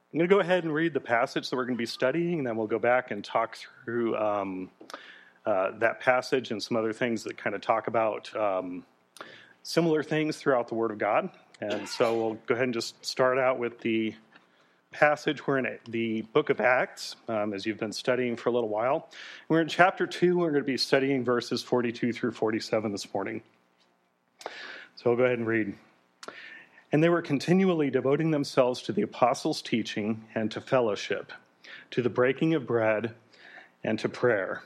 I'm going to go ahead and read the passage that we're going to be studying, and then we'll go back and talk through that passage and some other things that kind of talk about similar things throughout the Word of God. And so we'll go ahead and just start out with the passage. We're in the book of Acts, as you've been studying for a little while. We're in chapter 2. We're going to be studying verses 42 through 47 this morning. So I'll go ahead and read. And they were continually devoting themselves to the apostles' teaching and to fellowship, to the breaking of bread and to prayer.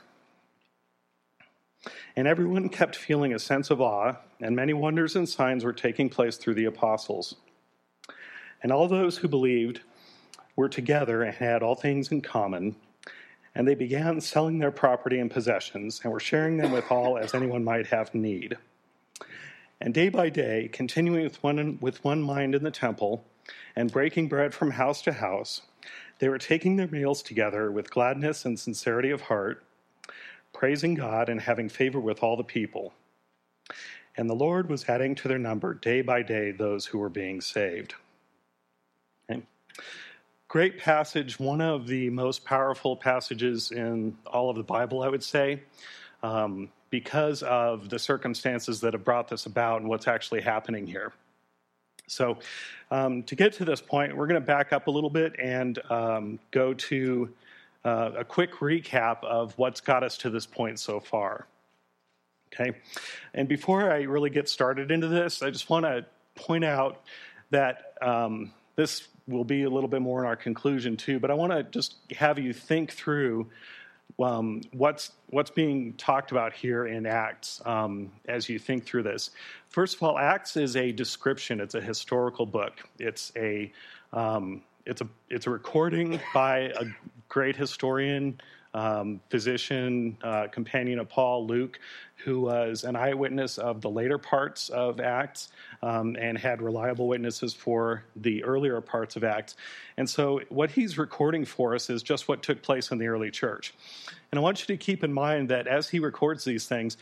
And everyone kept feeling a sense of awe, and many wonders and signs were taking place through the apostles. And all those who believed were together and had all things in common, and they began selling their property and possessions and were sharing them with all as anyone might have need. And day by day, continuing with one mind in the temple and breaking bread from house to house, they were taking their meals together with gladness and sincerity of heart, praising God and having favor with all the people. And the Lord was adding to their number day by day those who were being saved. Okay. Great passage, one of the most powerful passages in all of the Bible, I would say, because of the circumstances that have brought this about and what's actually happening here. So to get to this point, we're going to back up a little bit and go to a quick recap of what's got us to this point so far. Okay, and before I really get started into this, I just want to point out that this will be a little bit more in our conclusion too, but I want to just have you think through what's being talked about here in Acts as you think through this. First of all, Acts is a description. It's a historical book. It's a recording by a great historian, physician, companion of Paul, Luke, who was an eyewitness of the later parts of Acts and had reliable witnesses for the earlier parts of Acts. And so what he's recording for us is just what took place in the early church. And I want you to keep in mind that as he records these things,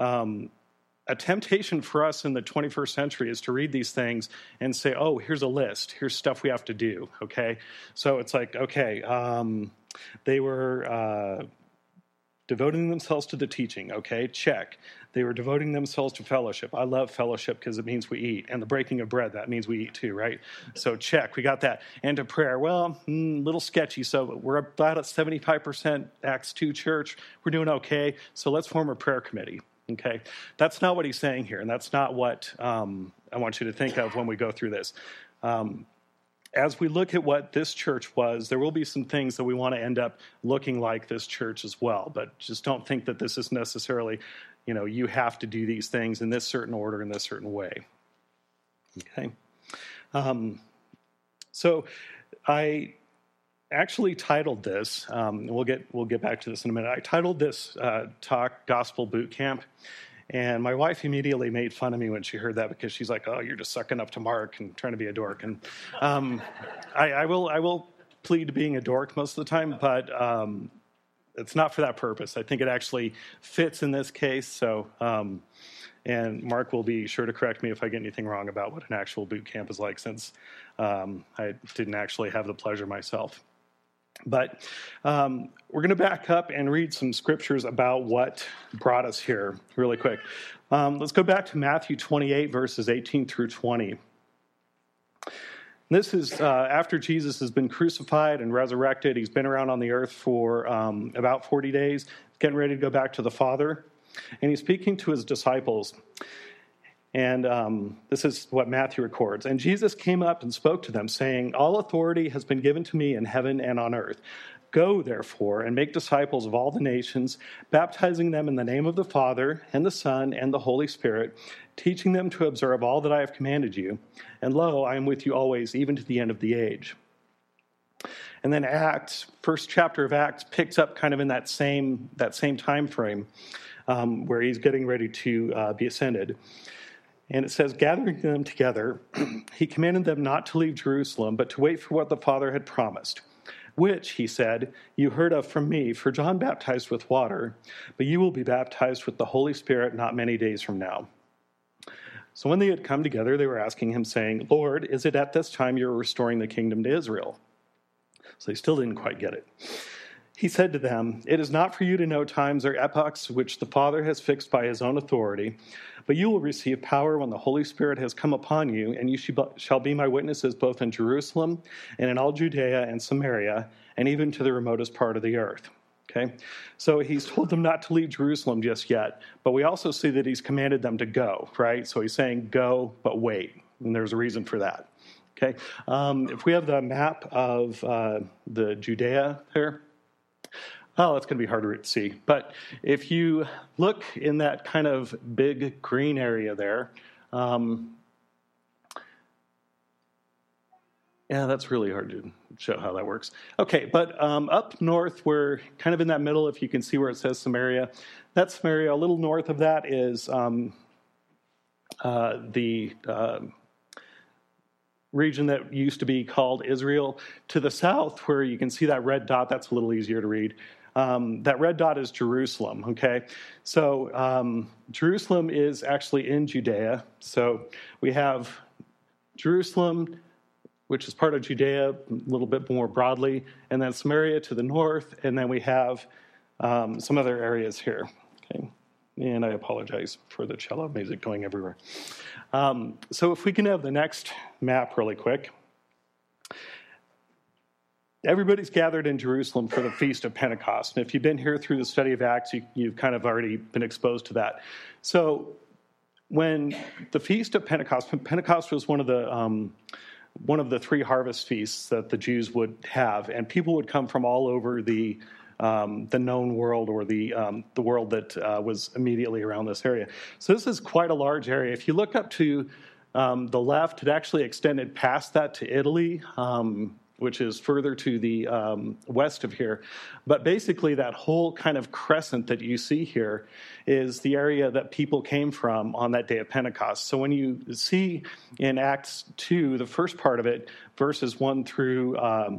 a temptation for us in the 21st century is to read these things and say, oh, here's a list. Here's stuff we have to do, okay? So it's like, okay, they were devoting themselves to the teaching, okay, check. They were devoting themselves to fellowship. I love fellowship because it means we eat. And the breaking of bread, that means we eat too, right? So check, we got that. And to prayer, well, little sketchy. So we're about at 75% Acts 2 church. We're doing okay. So let's form a prayer committee. Okay, that's not what he's saying here, and that's not what I want you to think of when we go through this. As we look at what this church was, there will be some things that we want to end up looking like this church as well, but just don't think that this is necessarily, you have to do these things in this certain order, in this certain way. Okay, so I actually titled this, we'll get back to this in a minute. I titled this talk Gospel Boot Camp, and my wife immediately made fun of me when she heard that because she's like, "Oh, you're just sucking up to Mark and trying to be a dork." And I will plead to being a dork most of the time, but it's not for that purpose. I think it actually fits in this case. So, and Mark will be sure to correct me if I get anything wrong about what an actual boot camp is like, since I didn't actually have the pleasure myself. But we're going to back up and read some scriptures about what brought us here really quick. Let's go back to Matthew 28, verses 18 through 20. This is after Jesus has been crucified and resurrected. He's been around on the earth for about 40 days, getting ready to go back to the Father. And he's speaking to his disciples. And this is what Matthew records. And Jesus came up and spoke to them, saying, "All authority has been given to me in heaven and on earth. Go, therefore, and make disciples of all the nations, baptizing them in the name of the Father, and the Son, and the Holy Spirit, teaching them to observe all that I have commanded you. And lo, I am with you always, even to the end of the age." And then Acts, first chapter of Acts, picks up kind of in that same time frame where he's getting ready to be ascended. And it says, gathering them together, he commanded them not to leave Jerusalem, but to wait for what the Father had promised, which, he said, you heard of from me, for John baptized with water, but you will be baptized with the Holy Spirit not many days from now. So when they had come together, they were asking him, saying, Lord, is it at this time you are restoring the kingdom to Israel? So they still didn't quite get it. He said to them, "It is not for you to know times or epochs which the Father has fixed by his own authority, but you will receive power when the Holy Spirit has come upon you, and you shall be my witnesses both in Jerusalem and in all Judea and Samaria, and even to the remotest part of the earth." Okay, so he's told them not to leave Jerusalem just yet, but we also see that he's commanded them to go, right? So he's saying go, but wait, and there's a reason for that. Okay, if we have the map of the Judea there, oh, that's going to be harder to see. But if you look in that kind of big green area there, yeah, that's really hard to show how that works. Okay, but up north, we're kind of in that middle, if you can see where it says Samaria. That's Samaria. A little north of that is the region that used to be called Israel. To the south, where you can see that red dot, that's a little easier to read. That red dot is Jerusalem, okay? So Jerusalem is actually in Judea. So we have Jerusalem, which is part of Judea a little bit more broadly, and then Samaria to the north, and then we have some other areas here, okay? And I apologize for the cello music going everywhere. So if we can have the next map really quick. Everybody's gathered in Jerusalem for the Feast of Pentecost. And if you've been here through the study of Acts, you've kind of already been exposed to that. So when the Feast of Pentecost was one of the three harvest feasts that the Jews would have, and people would come from all over the known world, or the world that was immediately around this area. So this is quite a large area. If you look up to the left, it actually extended past that to Italy, which is further to the west of here. But basically that whole kind of crescent that you see here is the area that people came from on that day of Pentecost. So when you see in Acts 2, the first part of it, verses 1 through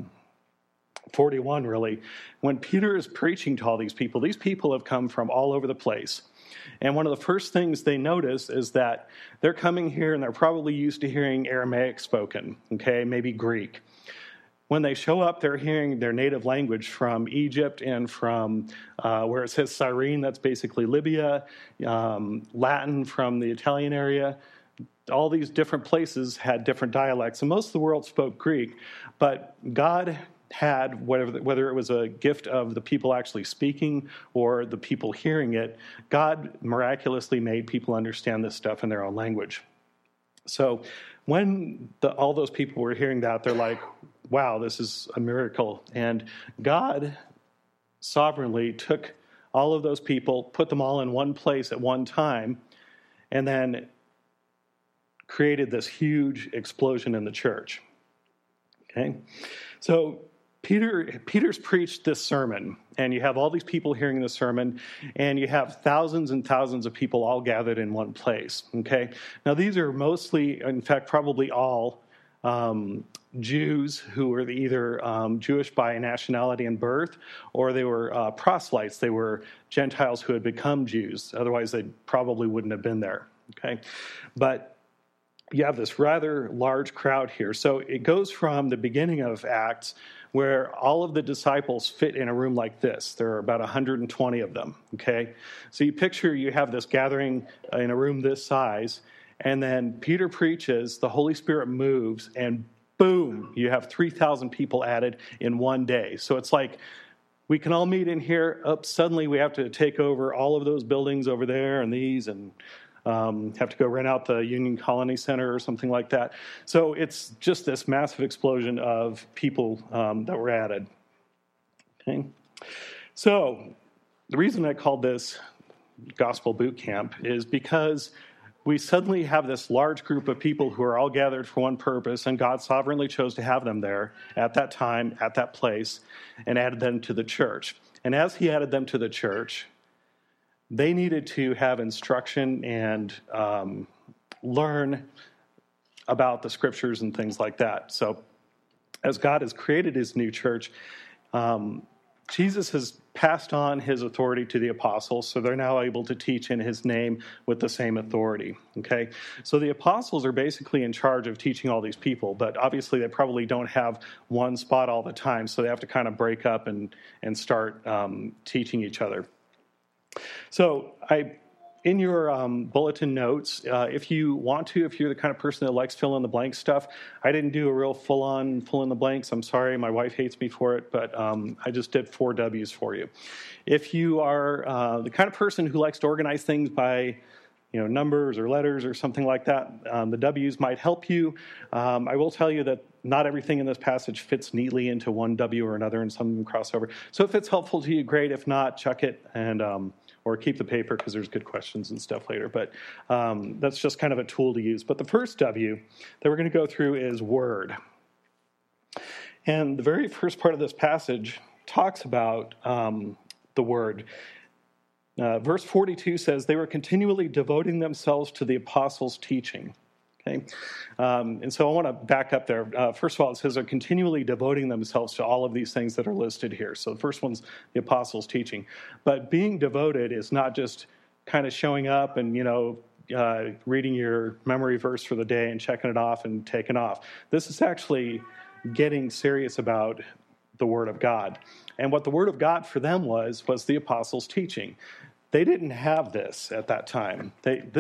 41 really, when Peter is preaching to all these people have come from all over the place. And one of the first things they notice is that they're coming here and they're probably used to hearing Aramaic spoken, okay, maybe Greek. When they show up, they're hearing their native language from Egypt and from where it says Cyrene, that's basically Libya, Latin from the Italian area. All these different places had different dialects, and most of the world spoke Greek, but God had, whether it was a gift of the people actually speaking or the people hearing it, God miraculously made people understand this stuff in their own language. So when all those people were hearing that, they're like, wow, this is a miracle. And God sovereignly took all of those people, put them all in one place at one time, and then created this huge explosion in the church. Okay? So Peter's preached this sermon, and you have all these people hearing the sermon, and you have thousands and thousands of people all gathered in one place. Okay? Now, these are mostly, in fact, probably all Jews who were either Jewish by nationality and birth, or they were proselytes. They were Gentiles who had become Jews. Otherwise, they probably wouldn't have been there. Okay? But you have this rather large crowd here. So it goes from the beginning of Acts, where all of the disciples fit in a room like this. There are about 120 of them, okay? So you picture you have this gathering in a room this size, and then Peter preaches, the Holy Spirit moves, and boom, you have 3,000 people added in one day. So it's like, we can all meet in here, suddenly we have to take over all of those buildings over there and these, and have to go rent out the Union Colony Center or something like that. So it's just this massive explosion of people that were added. Okay, so the reason I called this Gospel Boot Camp is because we suddenly have this large group of people who are all gathered for one purpose, and God sovereignly chose to have them there at that time, at that place, and added them to the church. And as he added them to the church, they needed to have instruction and learn about the scriptures and things like that. So as God has created his new church, Jesus has passed on his authority to the apostles, so they're now able to teach in his name with the same authority. Okay, so the apostles are basically in charge of teaching all these people, but obviously they probably don't have one spot all the time, so they have to kind of break up and start teaching each other. So in your bulletin notes, if you want to, if you're the kind of person that likes fill in the blank stuff, I didn't do a real full-on fill in the blanks. I'm sorry, my wife hates me for it, but I just did 4 W's for you. If you are the kind of person who likes to organize things by numbers or letters or something like that, the W's might help you. I will tell you that not everything in this passage fits neatly into one W or another, and some of them cross over. So if it's helpful to you, great. If not, chuck it and or keep the paper because there's good questions and stuff later. But that's just kind of a tool to use. But the first W that we're going to go through is word. And the very first part of this passage talks about the word. Verse 42 says, they were continually devoting themselves to the apostles' teaching. Okay, and so I want to back up there. First of all, it says they're continually devoting themselves to all of these things that are listed here. So the first one's the apostles' teaching. But being devoted is not just kind of showing up and, reading your memory verse for the day and checking it off and taking off. This is actually getting serious about the Word of God. And what the Word of God for them was the apostles' teaching. They didn't have this at that time.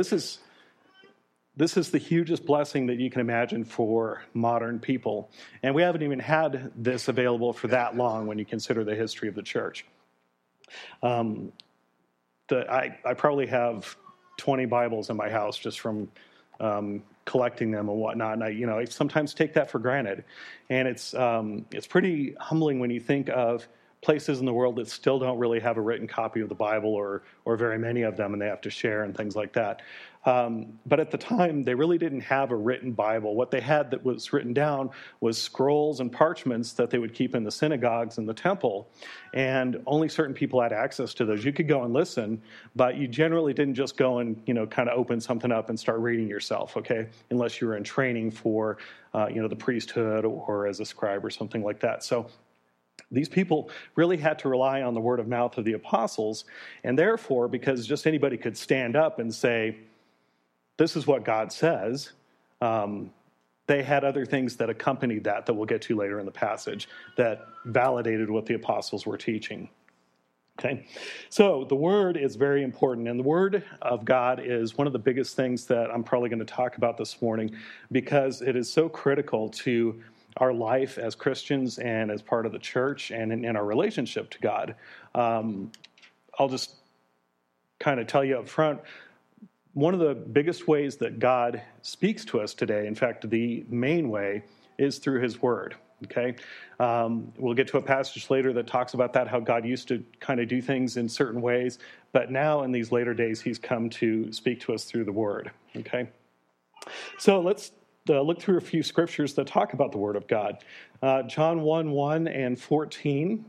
This is the hugest blessing that you can imagine for modern people. And we haven't even had this available for that long when you consider the history of the church. I probably have 20 Bibles in my house just from collecting them and whatnot. And I sometimes take that for granted. And it's pretty humbling when you think of places in the world that still don't really have a written copy of the Bible or very many of them, and they have to share and things like that. But at the time, they really didn't have a written Bible. What they had that was written down was scrolls and parchments that they would keep in the synagogues and the temple, and only certain people had access to those. You could go and listen, but you generally didn't just go and kind of open something up and start reading yourself, okay, unless you were in training for the priesthood or as a scribe or something like that. So these people really had to rely on the word of mouth of the apostles, and therefore, because just anybody could stand up and say, this is what God says, they had other things that accompanied that we'll get to later in the passage that validated what the apostles were teaching. Okay, so the word is very important, and the word of God is one of the biggest things that I'm probably going to talk about this morning because it is so critical to our life as Christians and as part of the church and in our relationship to God. I'll just kind of tell you up front, one of the biggest ways that God speaks to us today, in fact, the main way, is through his word. Okay, we'll get to a passage later that talks about that, how God used to kind of do things in certain ways, but now in these later days, he's come to speak to us through the word. Okay, so let's look through a few scriptures that talk about the Word of God. John 1:1 and 14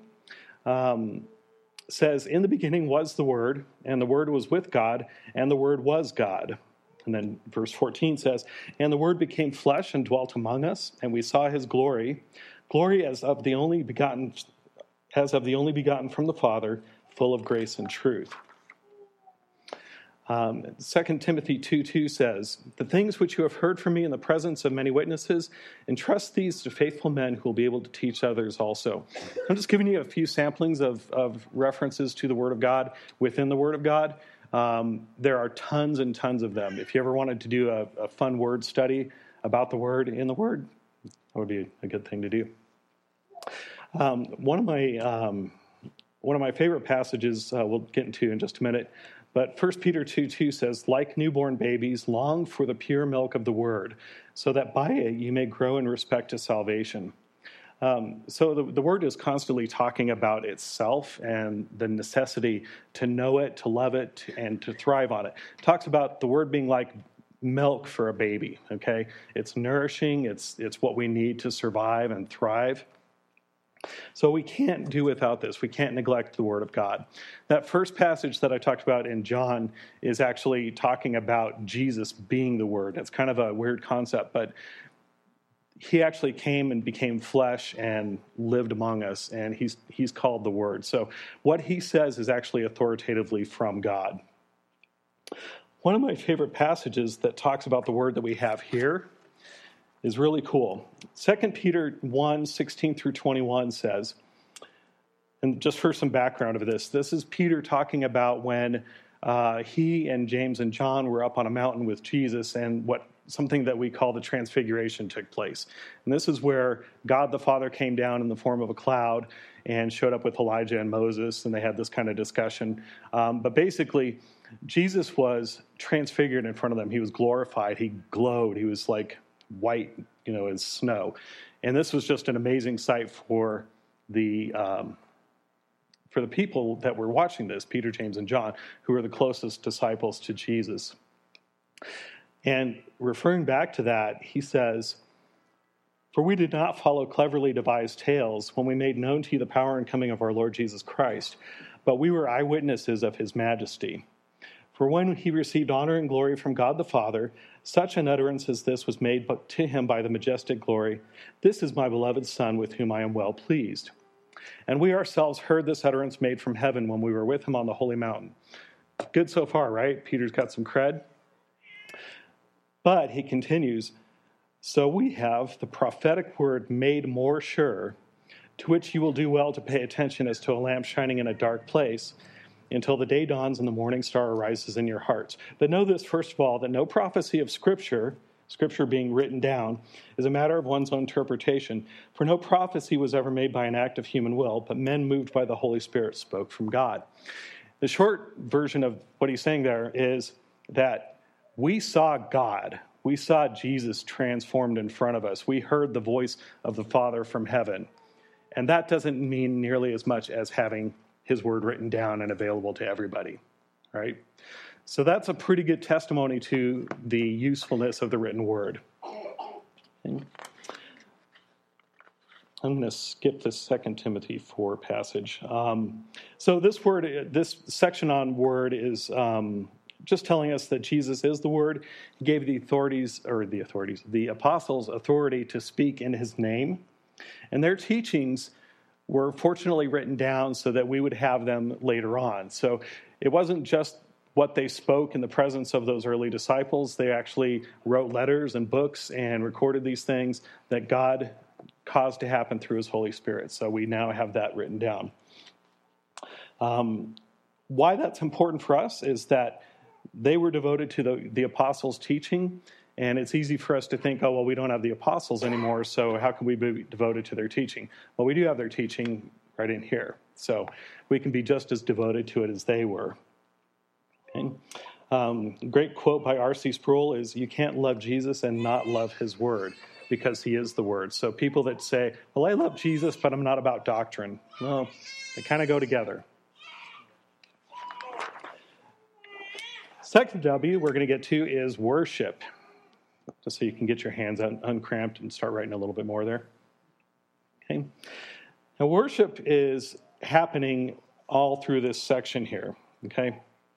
says, in the beginning was the Word, and the Word was with God, and the Word was God. And then verse 14 says, and the Word became flesh and dwelt among us, and we saw his glory, glory as of the only begotten from the Father, full of grace and truth. 2 Timothy 2:2 says, the things which you have heard from me in the presence of many witnesses, entrust these to faithful men who will be able to teach others also. I'm just giving you a few samplings of references to the Word of God within the Word of God. There are tons and tons of them. If you ever wanted to do a fun word study about the Word in the Word, that would be a good thing to do. One of my favorite passages we'll get into in just a minute. But 1 Peter 2:2 says, like newborn babies, long for the pure milk of the word, so that by it you may grow in respect to salvation. So the word is constantly talking about itself and the necessity to know it, to love it, and to thrive on it. It talks about the word being like milk for a baby, okay? It's nourishing, it's what we need to survive and thrive. So we can't do without this. We can't neglect the Word of God. That first passage that I talked about in John is actually talking about Jesus being the Word. It's kind of a weird concept, but he actually came and became flesh and lived among us, and he's called the Word. So what he says is actually authoritatively from God. One of my favorite passages that talks about the Word that we have here is really cool. 2 Peter 1:16 through 21 says, and just for some background of this is Peter talking about when he and James and John were up on a mountain with Jesus, and something that we call the Transfiguration took place. And this is where God the Father came down in the form of a cloud and showed up with Elijah and Moses, and they had this kind of discussion. But basically, Jesus was transfigured in front of them. He was glorified. He glowed. He was like white, as snow. And this was just an amazing sight for the people that were watching this, Peter, James, and John, who were the closest disciples to Jesus. And referring back to that, he says, "For we did not follow cleverly devised tales when we made known to you the power and coming of our Lord Jesus Christ, but we were eyewitnesses of his majesty. For when he received honor and glory from God the Father, such an utterance as this was made to him by the majestic glory, 'This is my beloved Son, with whom I am well pleased.' And we ourselves heard this utterance made from heaven when we were with him on the holy mountain." Good so far, right? Peter's got some cred. But he continues, "So we have the prophetic word made more sure, to which you will do well to pay attention as to a lamp shining in a dark place, until the day dawns and the morning star arises in your hearts. But know this, first of all, that no prophecy of Scripture being written down, is a matter of one's own interpretation. For no prophecy was ever made by an act of human will, but men moved by the Holy Spirit spoke from God." The short version of what he's saying there is that we saw God. We saw Jesus transformed in front of us. We heard the voice of the Father from heaven. And that doesn't mean nearly as much as having his word written down and available to everybody, right? So that's a pretty good testimony to the usefulness of the written word. Okay. I'm going to skip this 2 Timothy 4 passage. So this section on word is just telling us that Jesus is the Word. He gave the apostles authority to speak in his name. And their teachings were fortunately written down so that we would have them later on. So it wasn't just what they spoke in the presence of those early disciples. They actually wrote letters and books and recorded these things that God caused to happen through his Holy Spirit. So we now have that written down. Why that's important for us is that they were devoted to the apostles' teaching, and it's easy for us to think, oh, well, we don't have the apostles anymore, so how can we be devoted to their teaching? Well, we do have their teaching right in here, so we can be just as devoted to it as they were. Okay? Great quote by R.C. Sproul is, "You can't love Jesus and not love his word, because he is the word." So people that say, well, I love Jesus, but I'm not about doctrine. Well, they kind of go together. Second W we're going to get to is worship. Just so you can get your hands uncramped and start writing a little bit more there. Okay. Now worship is happening all through this section here. Okay.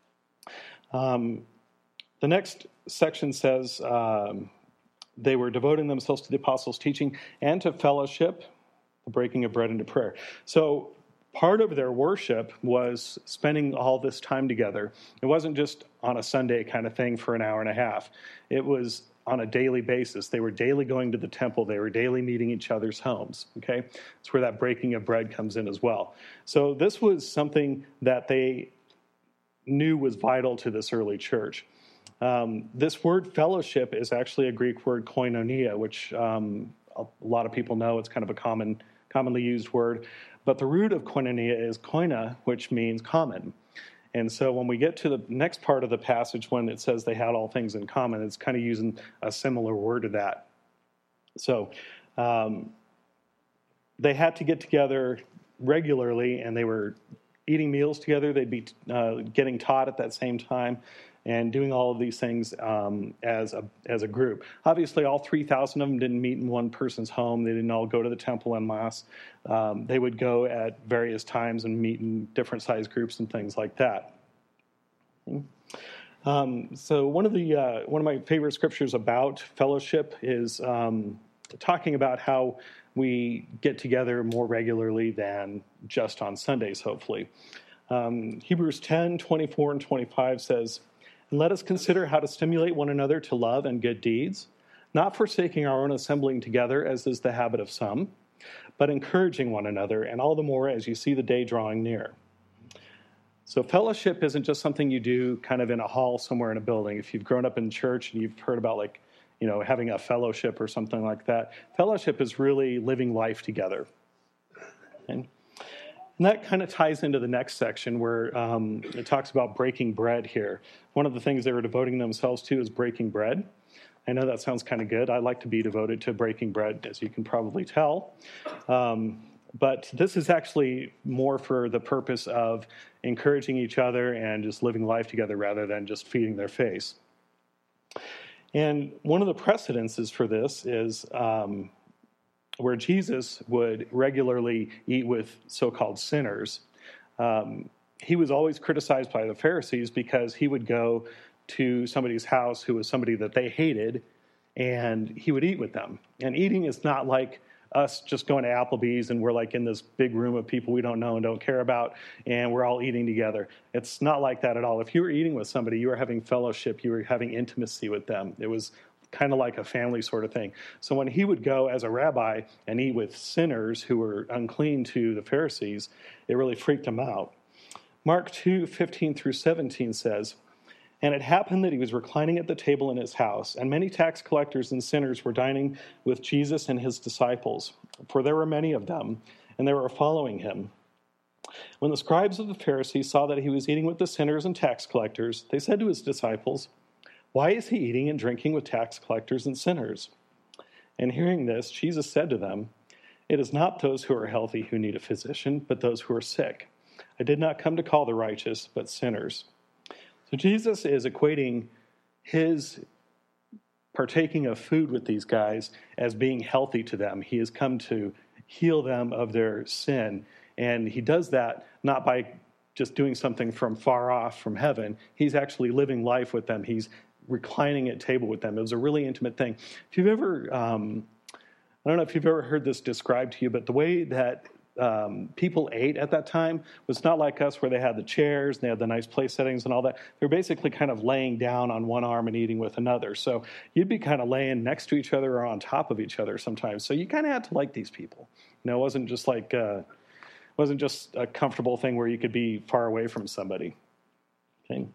The next section says they were devoting themselves to the apostles' teaching and to fellowship, the breaking of bread, and to prayer. So part of their worship was spending all this time together. It wasn't just on a Sunday kind of thing for an hour and a half. It was on a daily basis. They were daily going to the temple. They were daily meeting each other's homes. Okay, that's where that breaking of bread comes in as well. So this was something that they knew was vital to this early church. This word fellowship is actually a Greek word koinonia, which a lot of people know. It's kind of a commonly used word. But the root of koinonia is koina, which means common. And so when we get to the next part of the passage, when it says they had all things in common, it's kind of using a similar word to that. So they had to get together regularly, and they were eating meals together. They'd be getting taught at that same time and doing all of these things as a group. Obviously, all 3,000 of them didn't meet in one person's home. They didn't all go to the temple en masse. They would go at various times and meet in different size groups and things like that. So one of my favorite scriptures about fellowship is talking about how we get together more regularly than just on Sundays, hopefully. Hebrews 10, 24 and 25 says, "And let us consider how to stimulate one another to love and good deeds, not forsaking our own assembling together, as is the habit of some, but encouraging one another, and all the more as you see the day drawing near." So fellowship isn't just something you do kind of in a hall somewhere in a building. If you've grown up in church and you've heard about having a fellowship or something like that, fellowship is really living life together. Okay? And that kind of ties into the next section where it talks about breaking bread here. One of the things they were devoting themselves to is breaking bread. I know that sounds kind of good. I like to be devoted to breaking bread, as you can probably tell. But this is actually more for the purpose of encouraging each other and just living life together rather than just feeding their face. And one of the precedences for this is where Jesus would regularly eat with so-called sinners. He was always criticized by the Pharisees because he would go to somebody's house who was somebody that they hated, and he would eat with them. And eating is not like us just going to Applebee's and we're like in this big room of people we don't know and don't care about, and we're all eating together. It's not like that at all. If you were eating with somebody, you were having fellowship, you were having intimacy with them. It was kind of like a family sort of thing. So when he would go as a rabbi and eat with sinners who were unclean to the Pharisees, it really freaked him out. Mark 2:15 through 17 says, "And it happened that he was reclining at the table in his house, and many tax collectors and sinners were dining with Jesus and his disciples, for there were many of them, and they were following him. When the scribes of the Pharisees saw that he was eating with the sinners and tax collectors, they said to his disciples, 'Why is he eating and drinking with tax collectors and sinners?' And hearing this, Jesus said to them, 'It is not those who are healthy who need a physician, but those who are sick. I did not come to call the righteous, but sinners.'" So Jesus is equating his partaking of food with these guys as being healthy to them. He has come to heal them of their sin. And he does that not by just doing something from far off from heaven. He's actually living life with them. He's reclining at table with them. It was a really intimate thing. If you've ever, I don't know if you've ever heard this described to you, but the way that people ate at that time was not like us where they had the chairs and they had the nice place settings and all that. They're basically kind of laying down on one arm and eating with another. So you'd be kind of laying next to each other or on top of each other sometimes. So you kind of had to like these people. It wasn't just a comfortable thing where you could be far away from somebody. Okay.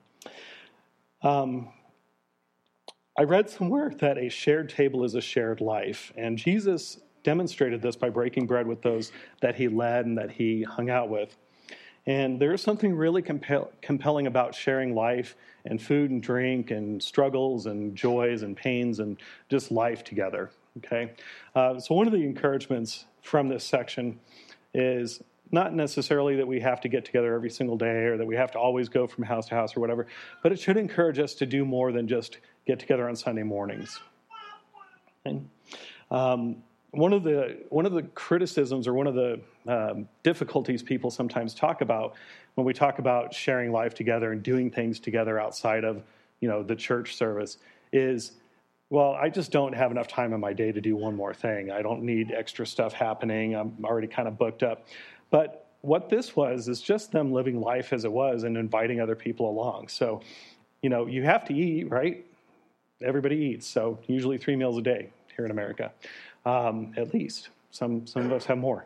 I read somewhere that a shared table is a shared life, and Jesus demonstrated this by breaking bread with those that he led and that he hung out with. And there is something really compelling about sharing life and food and drink and struggles and joys and pains and just life together. Okay, so one of the encouragements from this section is not necessarily that we have to get together every single day or that we have to always go from house to house or whatever, but it should encourage us to do more than just get together on Sunday mornings. Okay? One of the criticisms or one of the difficulties people sometimes talk about when we talk about sharing life together and doing things together outside of the church service is, well, I just don't have enough time in my day to do one more thing. I don't need extra stuff happening. I'm already kind of booked up. But what this was is just them living life as it was and inviting other people along. So, you have to eat, right? Everybody eats. So usually 3 meals a day here in America. At least. Some of us have more.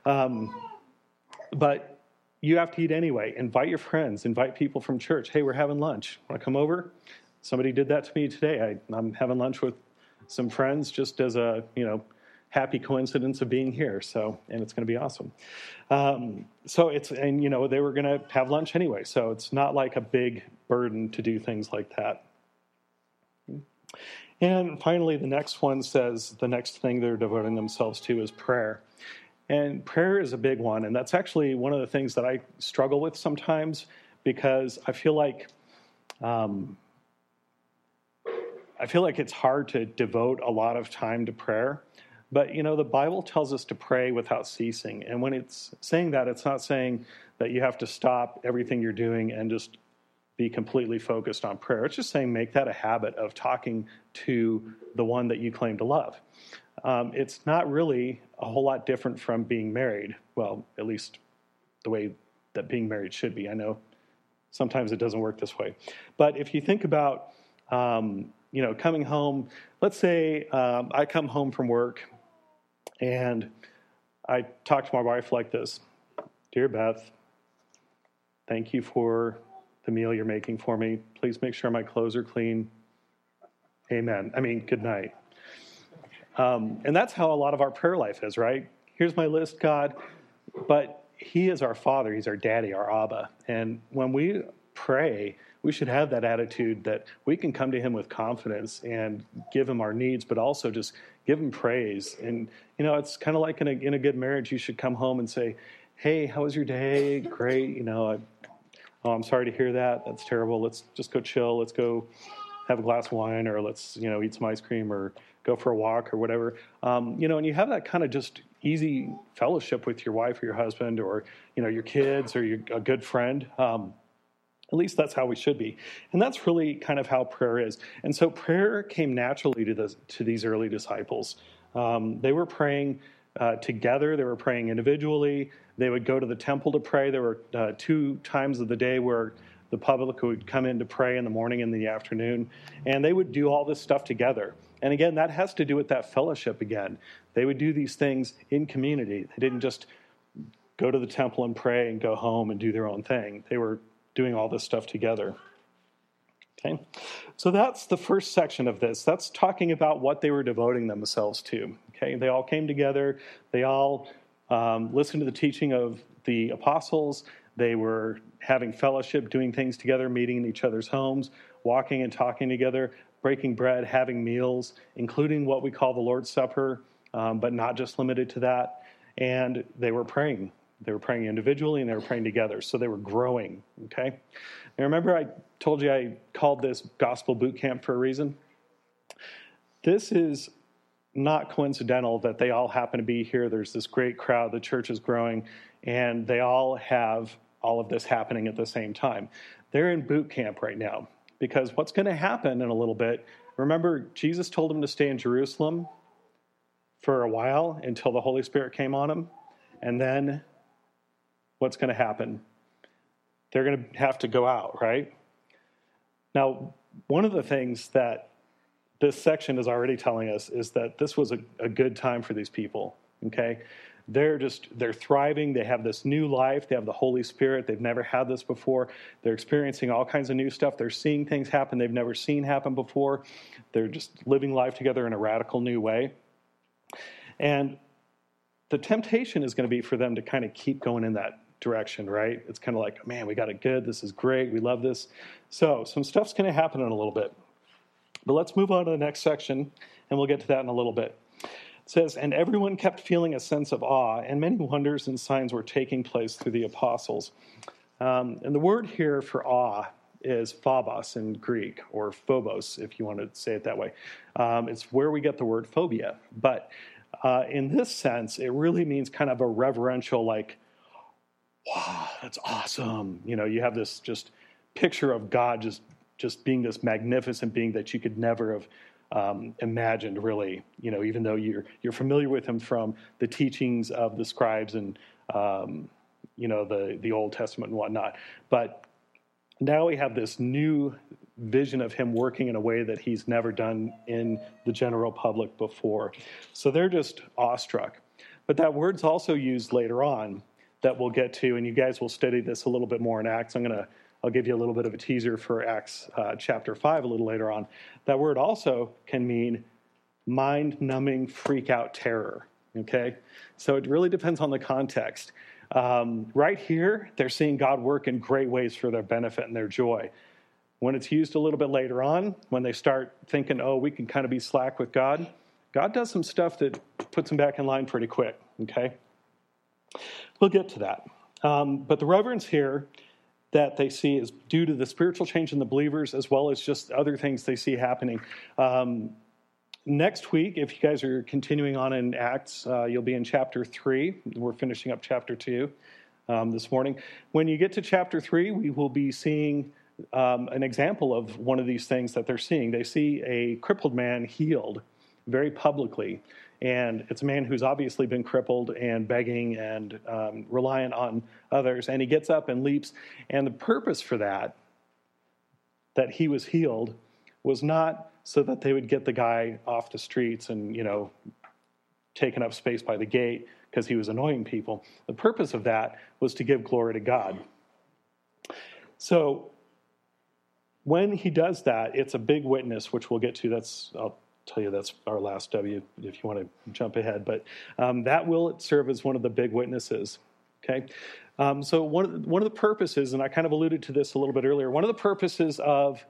But you have to eat anyway. Invite your friends. Invite people from church. Hey, we're having lunch. Want to come over? Somebody did that to me today. I'm having lunch with some friends just as a, happy coincidence of being here. So, and it's going to be awesome. They were going to have lunch anyway. So it's not like a big burden to do things like that. And finally, the next one says the next thing they're devoting themselves to is prayer. And prayer is a big one. And that's actually one of the things that I struggle with sometimes because I feel like it's hard to devote a lot of time to prayer. But, the Bible tells us to pray without ceasing. And when it's saying that, it's not saying that you have to stop everything you're doing and just be completely focused on prayer. It's just saying make that a habit of talking to the one that you claim to love. it's not really a whole lot different from being married. Well, at least the way that being married should be. I know sometimes it doesn't work this way. But if you think about, coming home, let's say I come home from work and I talk to my wife like this: "Dear Beth, thank you for the meal you're making for me. Please make sure my clothes are clean. Amen." I mean, good night. And that's how a lot of our prayer life is, right? Here's my list, God. But he is our Father. He's our daddy, our Abba. And when we pray, we should have that attitude that we can come to him with confidence and give him our needs, but also just give him praise. And, it's kind of like in a good marriage, you should come home and say, "Hey, how was your day? Great. I'm sorry to hear that. That's terrible. Let's just go chill. Let's go have a glass of wine, or let's, eat some ice cream, or go for a walk, or whatever." And you have that kind of just easy fellowship with your wife or your husband, or, your kids, or a good friend. At least that's how we should be. And that's really kind of how prayer is. And so prayer came naturally to these early disciples. They were praying together. They were praying individually. They would go to the temple to pray. There were 2 times of the day where the public would come in to pray, in the morning and the afternoon. And they would do all this stuff together. And again, that has to do with that fellowship again. They would do these things in community. They didn't just go to the temple and pray and go home and do their own thing. They were doing all this stuff together. Okay, so that's the first section of this. That's talking about what they were devoting themselves to. Okay, they all came together. They all listened to the teaching of the apostles. They were having fellowship, doing things together, meeting in each other's homes, walking and talking together, breaking bread, having meals, including what we call the Lord's Supper, but not just limited to that. And they were praying. They were praying individually and they were praying together. So they were growing, okay? Now remember I told you I called this Gospel Boot Camp for a reason? This is not coincidental that they all happen to be here. There's this great crowd. The church is growing, and they all have all of this happening at the same time. They're in boot camp right now because what's going to happen in a little bit, remember Jesus told them to stay in Jerusalem for a while until the Holy Spirit came on them, and then what's going to happen? They're going to have to go out, right? Now, one of the things that this section is already telling us is that this was a good time for these people, okay? They're thriving. They have this new life. They have the Holy Spirit. They've never had this before. They're experiencing all kinds of new stuff. They're seeing things happen they've never seen happen before. They're just living life together in a radical new way. And the temptation is going to be for them to kind of keep going in that direction, right? It's kind of like, man, we got it good. This is great. We love this. So some stuff's going to happen in a little bit. But let's move on to the next section, and we'll get to that in a little bit. It says, "And everyone kept feeling a sense of awe, and many wonders and signs were taking place through the apostles." And the word here for awe is phobos in Greek, or phobos, if you want to say it that way. It's where we get the word phobia. But in this sense, it really means kind of a reverential, like, wow, that's awesome. You have this just picture of God just being this magnificent being that you could never have imagined, really, even though you're familiar with him from the teachings of the scribes and, the Old Testament and whatnot. But now we have this new vision of him working in a way that he's never done in the general public before. So they're just awestruck. But that word's also used later on that we'll get to, and you guys will study this a little bit more in Acts. I'll give you a little bit of a teaser for Acts chapter 5 a little later on. That word also can mean mind-numbing, freak-out terror, okay? So it really depends on the context. Right here, they're seeing God work in great ways for their benefit and their joy. When it's used a little bit later on, when they start thinking, oh, we can kind of be slack with God, God does some stuff that puts them back in line pretty quick, okay? We'll get to that. But the reverence here that they see is due to the spiritual change in the believers as well as just other things they see happening. Next week, if you guys are continuing on in Acts, you'll be in chapter 3. We're finishing up chapter 2 this morning. When you get to chapter 3, we will be seeing an example of one of these things that they're seeing. They see a crippled man healed very publicly. and it's a man who's obviously been crippled and begging and reliant on others, and he gets up and leaps. And the purpose for that he was healed, was not so that they would get the guy off the streets and, taken up space by the gate because he was annoying people. The purpose of that was to give glory to God. So when he does that, it's a big witness, which we'll get to. I'll tell you that's our last W if you want to jump ahead. But that will serve as one of the big witnesses. Okay, so one of the purposes, and I kind of alluded to this a little bit earlier, one of the purposes of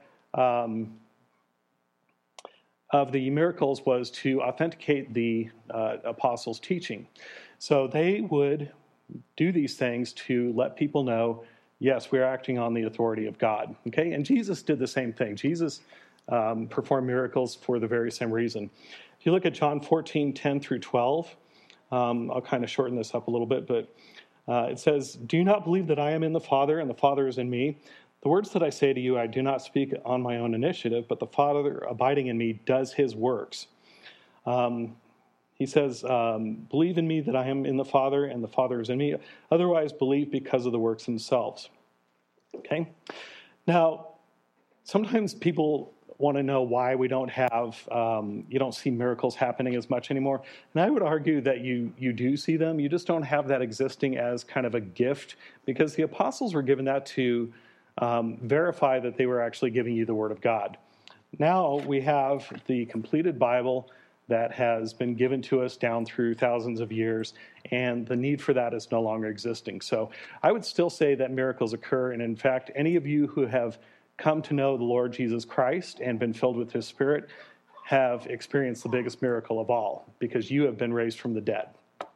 the miracles was to authenticate the apostles' teaching. So they would do these things to let people know, yes, we're acting on the authority of God. Okay, and Jesus did the same thing. Jesus performed miracles for the very same reason. If you look at John 14:10 through 12, I'll kind of shorten this up a little bit, but it says, "Do you not believe that I am in the Father and the Father is in me? The words that I say to you, I do not speak on my own initiative, but the Father abiding in me does his works." He says, "Believe in me that I am in the Father and the Father is in me. Otherwise, believe because of the works themselves." Okay? Now, sometimes people want to know why we don't have, you don't see miracles happening as much anymore. And I would argue that you do see them. You just don't have that existing as kind of a gift, because the apostles were given that to verify that they were actually giving you the Word of God. Now we have the completed Bible that has been given to us down through thousands of years, and the need for that is no longer existing. So I would still say that miracles occur, and in fact, any of you who have come to know the Lord Jesus Christ and been filled with his Spirit have experienced the biggest miracle of all, because you have been raised from the dead.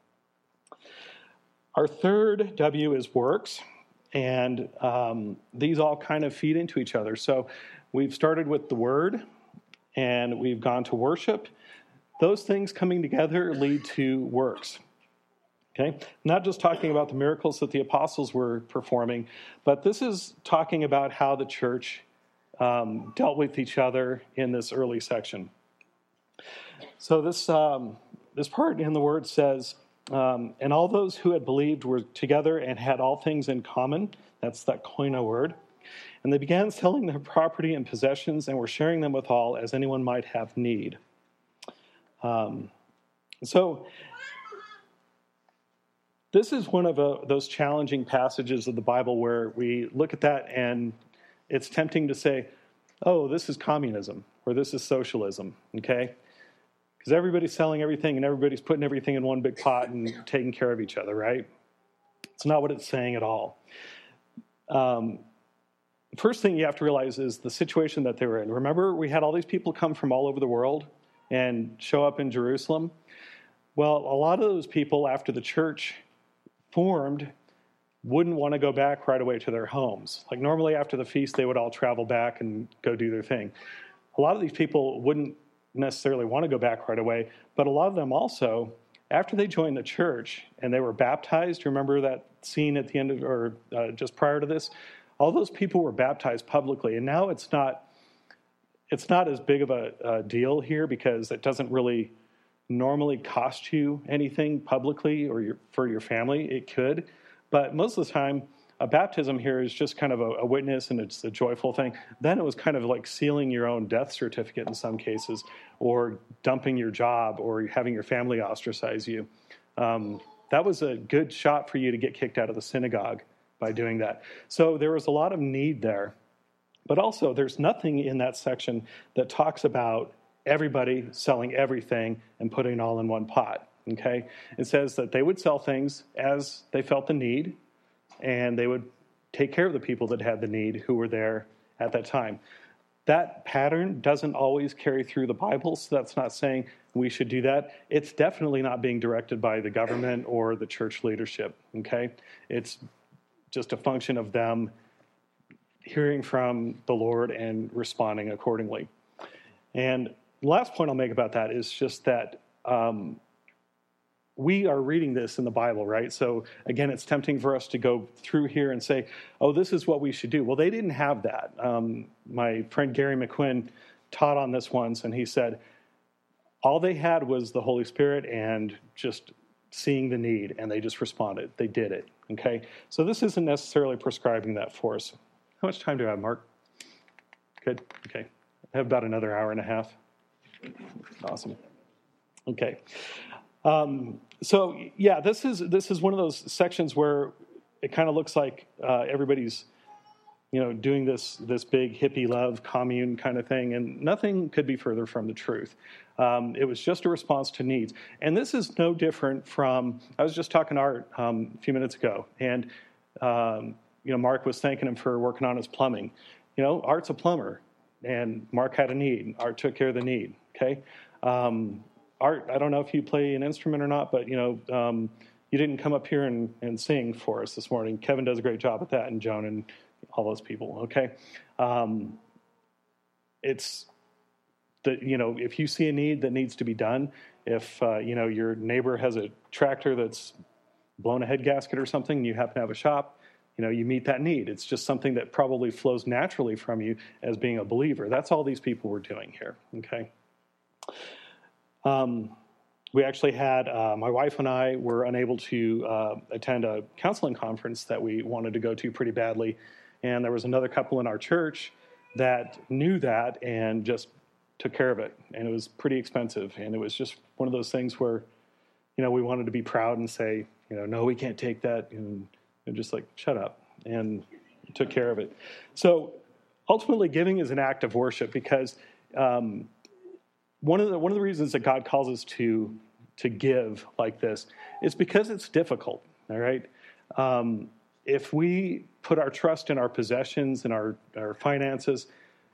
Our third W is works, and these all kind of feed into each other. So we've started with the Word, and we've gone to worship. Those things coming together lead to works. Okay? Not just talking about the miracles that the apostles were performing, but this is talking about how the church dealt with each other in this early section. So this part in the Word says, "And all those who had believed were together and had all things in common." That's that koina word. "And they began selling their property and possessions and were sharing them with all, as anyone might have need." So this is one of those challenging passages of the Bible where we look at that and it's tempting to say, oh, this is communism or this is socialism, okay? Because everybody's selling everything and everybody's putting everything in one big pot and taking care of each other, right? It's not what it's saying at all. First thing you have to realize is the situation that they were in. Remember, we had all these people come from all over the world and show up in Jerusalem. Well, a lot of those people, after the church formed, wouldn't want to go back right away to their homes. Like normally after the feast, they would all travel back and go do their thing. A lot of these people wouldn't necessarily want to go back right away, but a lot of them also, after they joined the church and they were baptized, remember that scene at the end of, or just prior to this? All those people were baptized publicly, and now it's not as big of a deal here because it doesn't really normally cost you anything publicly or for your family. It could, but most of the time, a baptism here is just kind of a witness, and it's a joyful thing. Then it was kind of like sealing your own death certificate in some cases, or dumping your job, or having your family ostracize you. That was a good shot for you to get kicked out of the synagogue by doing that. So there was a lot of need there. But also, there's nothing in that section that talks about everybody selling everything and putting it all in one pot, okay? It says that they would sell things as they felt the need, and they would take care of the people that had the need who were there at that time. That pattern doesn't always carry through the Bible, so that's not saying we should do that. It's definitely not being directed by the government or the church leadership, okay? It's just a function of them hearing from the Lord and responding accordingly. And the last point I'll make about that is just that we are reading this in the Bible, right? So again, it's tempting for us to go through here and say, oh, this is what we should do. Well, they didn't have that. My friend Gary McQuinn taught on this once, and he said, All they had was the Holy Spirit and just seeing the need, and they just responded. They did it, okay? So this isn't necessarily prescribing that for us. How much time do I have, Mark? Good, okay. I have about another hour and a half. Awesome. Okay. So, yeah, this is one of those sections where it kind of looks like everybody's, doing this big hippie love commune kind of thing, and nothing could be further from the truth. It was just a response to needs. And this is no different from, I was just talking to Art a few minutes ago, and, Mark was thanking him for working on his plumbing. Art's a plumber, and Mark had a need. Art took care of the need, okay? Art, I don't know if you play an instrument or not, but, you didn't come up here and sing for us this morning. Kevin does a great job at that, and Joan and all those people, okay? It's if you see a need that needs to be done, if, your neighbor has a tractor that's blown a head gasket or something, and you happen to have a shop, you meet that need. It's just something that probably flows naturally from you as being a believer. That's all these people were doing here, okay? We actually had, my wife and I were unable to attend a counseling conference that we wanted to go to pretty badly, and there was another couple in our church that knew that and just took care of it, and it was pretty expensive, and it was just one of those things where, we wanted to be proud and say, no, we can't take that, and just like, shut up, and took care of it. So ultimately, giving is an act of worship because one of the reasons that God calls us to give like this is because it's difficult, all right? If we put our trust in our possessions and our finances,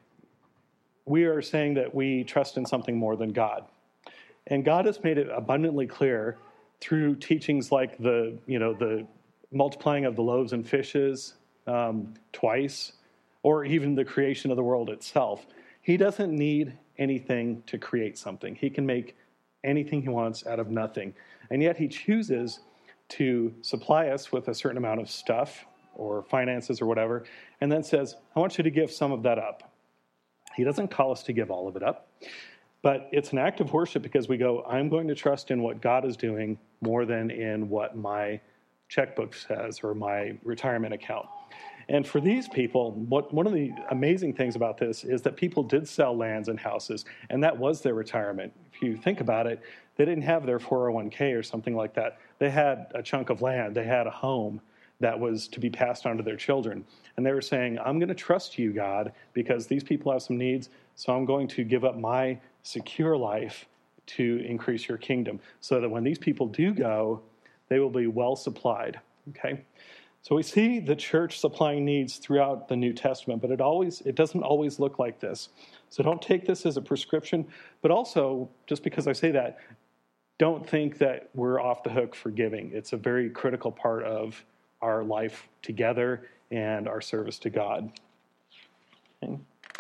we are saying that we trust in something more than God. And God has made it abundantly clear through teachings like the multiplying of the loaves and fishes twice, or even the creation of the world itself. He doesn't need anything to create something. He can make anything he wants out of nothing. And yet he chooses to supply us with a certain amount of stuff or finances or whatever, and then says, I want you to give some of that up. He doesn't call us to give all of it up, but it's an act of worship because we go, I'm going to trust in what God is doing more than in what my checkbook says or my retirement account. And for these people, one of the amazing things about this is that people did sell lands and houses, and that was their retirement. If you think about it, they didn't have their 401k or something like that. They had a chunk of land. They had a home that was to be passed on to their children. And they were saying, I'm going to trust you, God, because these people have some needs, so I'm going to give up my secure life to increase your kingdom so that when these people do go, they will be well supplied, okay? So we see the church supplying needs throughout the New Testament, but it doesn't always look like this. So don't take this as a prescription, but also, just because I say that, don't think that we're off the hook for giving. It's a very critical part of our life together and our service to God. Okay.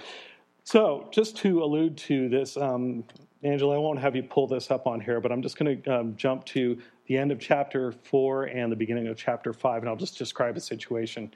So just to allude to this, Angela, I won't have you pull this up on here, but I'm just going to jump to the end of chapter 4 and the beginning of chapter 5, and I'll just describe the situation.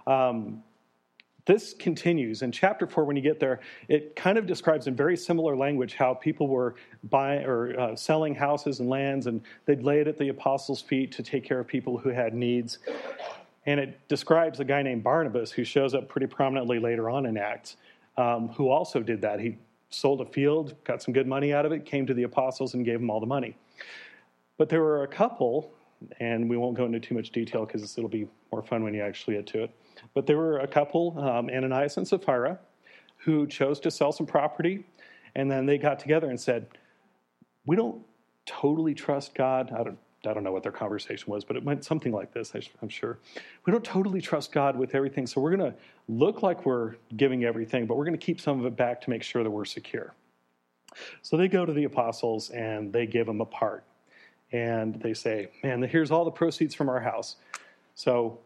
This continues. In chapter 4, when you get there, it kind of describes in very similar language how people were buying or selling houses and lands, and they'd lay it at the apostles' feet to take care of people who had needs. And it describes a guy named Barnabas who shows up pretty prominently later on in Acts, who also did that. He sold a field, got some good money out of it, came to the apostles and gave them all the money. But there were a couple, and we won't go into too much detail because it'll be more fun when you actually get to it. But there were a couple, Ananias and Sapphira, who chose to sell some property, and then they got together and said, we don't totally trust God. I don't know what their conversation was, but it went something like this, I'm sure. We don't totally trust God with everything, so we're going to look like we're giving everything, but we're going to keep some of it back to make sure that we're secure. So they go to the apostles, and they give them a part. And they say, man, here's all the proceeds from our house. So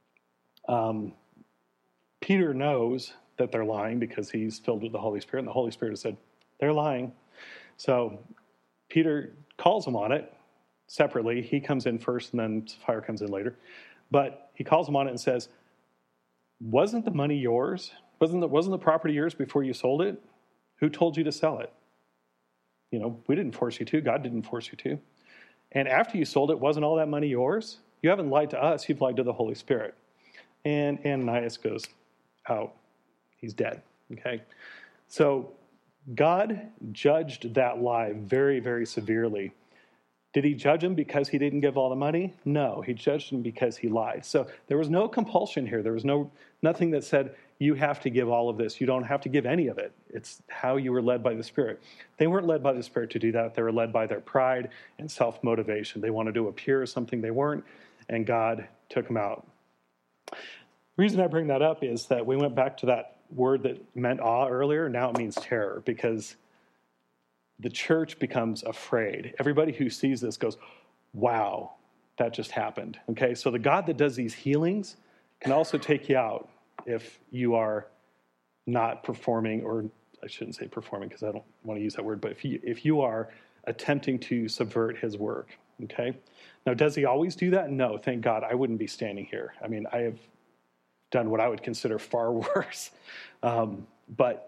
Peter knows that they're lying because he's filled with the Holy Spirit, and the Holy Spirit has said, they're lying. So Peter calls them on it separately. He comes in first, and then Sapphira comes in later. But he calls them on it and says, wasn't the money yours? Wasn't the property yours before you sold it? Who told you to sell it? We didn't force you to. God didn't force you to. And after you sold it, wasn't all that money yours? You haven't lied to us. You've lied to the Holy Spirit. And Ananias goes out. He's dead. Okay? So God judged that lie very, very severely. Did he judge him because he didn't give all the money? No, he judged him because he lied. So there was no compulsion here. There was nothing that said, you have to give all of this. You don't have to give any of it. It's how you were led by the Spirit. They weren't led by the Spirit to do that. They were led by their pride and self-motivation. They wanted to appear as something they weren't, and God took them out. The reason I bring that up is that we went back to that word that meant awe earlier. Now it means terror, because the church becomes afraid. Everybody who sees this goes, wow, that just happened. Okay, so the God that does these healings can also take you out if you are not performing, or I shouldn't say performing because I don't want to use that word, but if you are attempting to subvert his work. Okay, now does he always do that? No, thank God. I wouldn't be standing here. I mean, I have done what I would consider far worse. But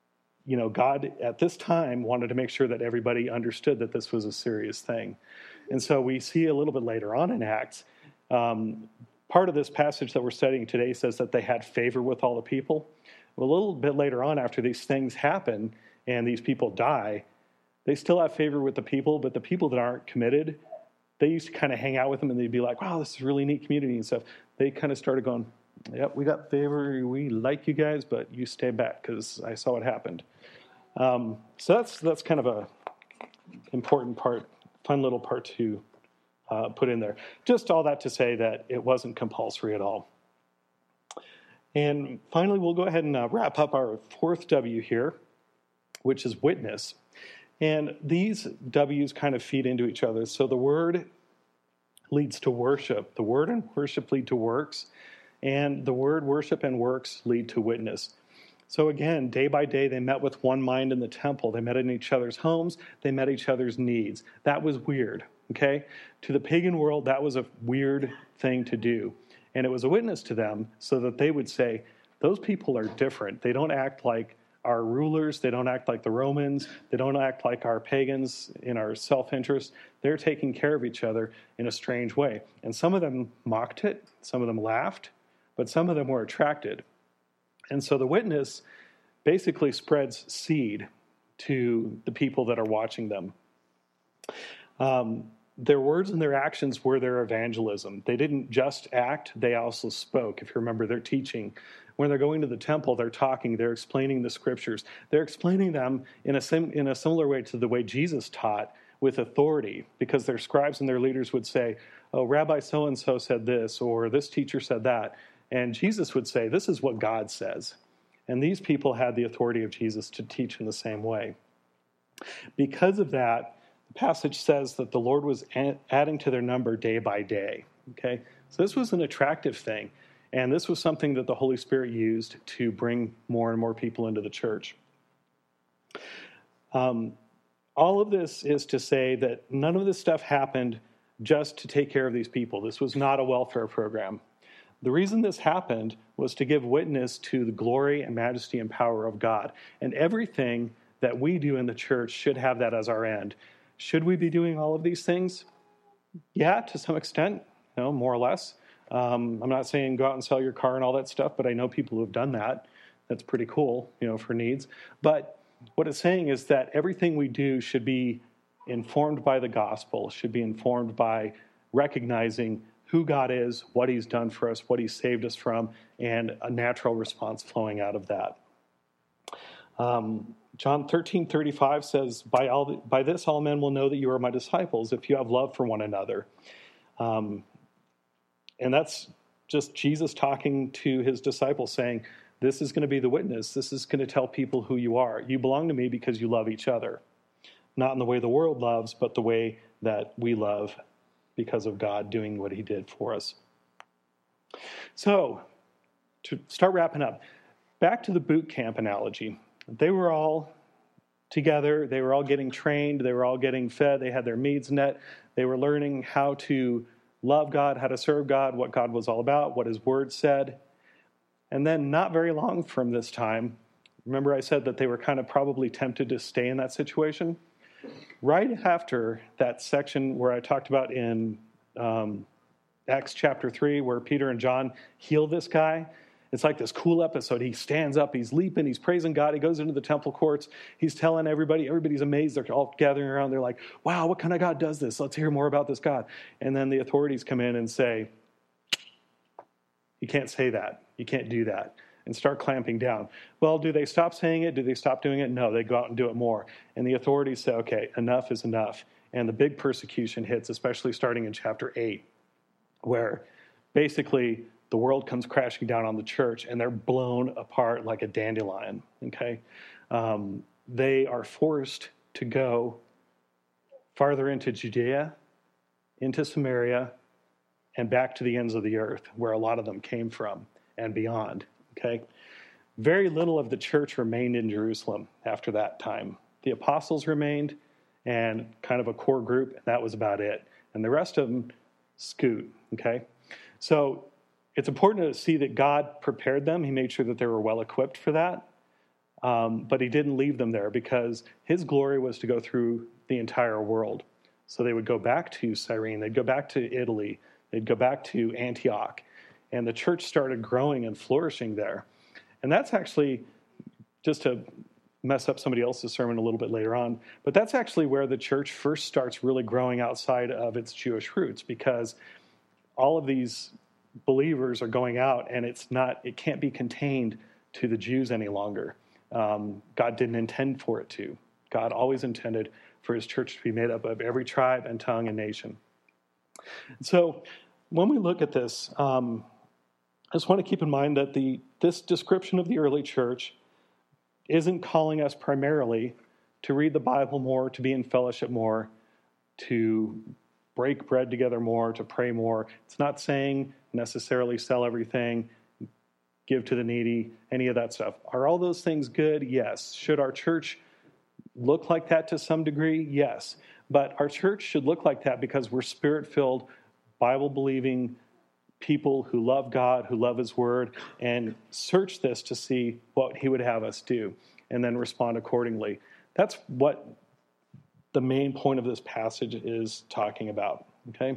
God at this time wanted to make sure that everybody understood that this was a serious thing. And so we see a little bit later on in Acts, part of this passage that we're studying today says that they had favor with all the people. Well, a little bit later on, after these things happen and these people die, they still have favor with the people, but the people that aren't committed, they used to kind of hang out with them and they'd be like, wow, this is a really neat community and stuff. They kind of started going, yep, we got favor, we like you guys, but you stay back because I saw what happened. So that's kind of a important part, fun little part to put in there. Just all that to say that it wasn't compulsory at all. And finally, we'll go ahead and wrap up our fourth W here, which is witness. And these W's kind of feed into each other. So the word leads to worship. The word and worship lead to works. And the word worship and works lead to witness. So again, day by day, they met with one mind in the temple. They met in each other's homes. They met each other's needs. That was weird, okay? To the pagan world, that was a weird thing to do. And it was a witness to them so that they would say, those people are different. They don't act like our rulers. They don't act like the Romans. They don't act like our pagans in our self-interest. They're taking care of each other in a strange way. And some of them mocked it. Some of them laughed. But some of them were attracted. And so the witness basically spreads seed to the people that are watching them. Their words and their actions were their evangelism. They didn't just act, they also spoke. If you remember their teaching, when they're going to the temple, they're talking, they're explaining the scriptures. They're explaining them in a similar way to the way Jesus taught, with authority, because their scribes and their leaders would say, oh, Rabbi so-and-so said this, or this teacher said that. And Jesus would say, this is what God says. And these people had the authority of Jesus to teach in the same way. Because of that, the passage says that the Lord was adding to their number day by day. Okay? So this was an attractive thing. And this was something that the Holy Spirit used to bring more and more people into the church. All of this is to say that none of this stuff happened just to take care of these people. This was not a welfare program. The reason this happened was to give witness to the glory and majesty and power of God. And everything that we do in the church should have that as our end. Should we be doing all of these things? Yeah, to some extent, more or less. I'm not saying go out and sell your car and all that stuff, but I know people who have done that. That's pretty cool, for needs. But what it's saying is that everything we do should be informed by the gospel, should be informed by recognizing who God is, what he's done for us, what he saved us from, and a natural response flowing out of that. John 13:35 says, by this all men will know that you are my disciples, if you have love for one another. And that's just Jesus talking to his disciples saying, this is going to be the witness. This is going to tell people who you are. You belong to me because you love each other. Not in the way the world loves, but the way that we love because of God doing what he did for us. So, to start wrapping up, back to the boot camp analogy. They were all together. They were all getting trained. They were all getting fed. They had their needs met. They were learning how to love God, how to serve God, what God was all about, what his word said. And then not very long from this time, remember I said that they were kind of probably tempted to stay in that situation? Right after that section where I talked about in Acts chapter 3, where Peter and John heal this guy, it's like this cool episode. He stands up, he's leaping, he's praising God. He goes into the temple courts. He's telling everybody's amazed. They're all gathering around. They're like, wow, what kind of God does this? Let's hear more about this God. And then the authorities come in and say, you can't say that. You can't do that. And start clamping down. Well, do they stop saying it? Do they stop doing it? No, they go out and do it more. And the authorities say, okay, enough is enough. And the big persecution hits, especially starting in chapter 8, where basically the world comes crashing down on the church and they're blown apart like a dandelion, okay? They are forced to go farther into Judea, into Samaria, and back to the ends of the earth, where a lot of them came from and beyond, okay? Very little of the church remained in Jerusalem after that time. The apostles remained and kind of a core group, and that was about it. And the rest of them scoot, okay? So it's important to see that God prepared them. He made sure that they were well equipped for that. But he didn't leave them there because his glory was to go through the entire world. So they would go back to Cyrene, they'd go back to Italy, they'd go back to Antioch, and the church started growing and flourishing there. And that's actually, just to mess up somebody else's sermon a little bit later on, but that's actually where the church first starts really growing outside of its Jewish roots, because all of these believers are going out, and it can't be contained to the Jews any longer. God didn't intend for it to. God always intended for his church to be made up of every tribe and tongue and nation. So when we look at this, I just want to keep in mind that this description of the early church isn't calling us primarily to read the Bible more, to be in fellowship more, to break bread together more, to pray more. It's not saying necessarily sell everything, give to the needy, any of that stuff. Are all those things good? Yes. Should our church look like that to some degree? Yes. But our church should look like that because we're Spirit-filled, Bible-believing people who love God, who love his word, and search this to see what he would have us do, and then respond accordingly. That's what the main point of this passage is talking about, okay?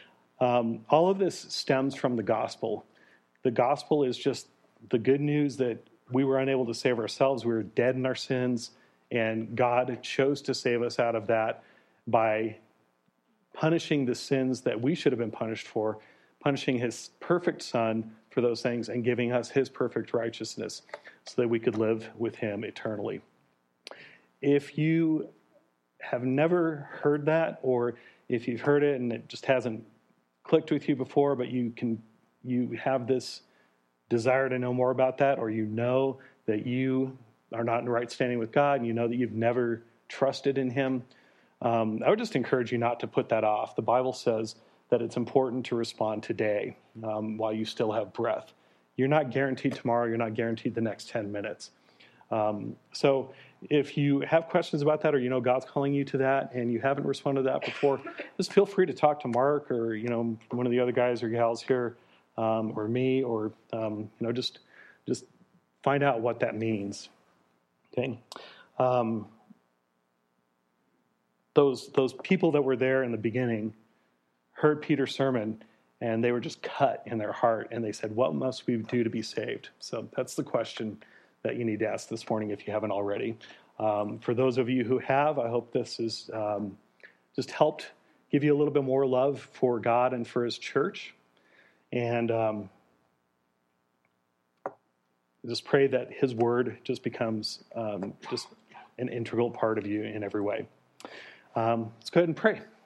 All of this stems from the gospel. The gospel is just the good news that we were unable to save ourselves. We were dead in our sins, and God chose to save us out of that by punishing the sins that we should have been punished for, punishing his perfect Son for those things, and giving us his perfect righteousness so that we could live with him eternally. If you have never heard that, or if you've heard it and it just hasn't clicked with you before, but you have this desire to know more about that, or you know that you are not in the right standing with God, and you know that you've never trusted in him, I would just encourage you not to put that off. The Bible says that it's important to respond today while you still have breath. You're not guaranteed tomorrow. You're not guaranteed the next 10 minutes. So if you have questions about that, or you know God's calling you to that and you haven't responded to that before, just feel free to talk to Mark, or one of the other guys or gals here, or me, or just find out what that means. Okay. Those people that were there in the beginning heard Peter's sermon, and they were just cut in their heart, and they said, what must we do to be saved? So that's the question that you need to ask this morning if you haven't already. For those of you who have, I hope this has just helped give you a little bit more love for God and for his church. And just pray that his word just becomes just an integral part of you in every way. Let's go ahead and pray.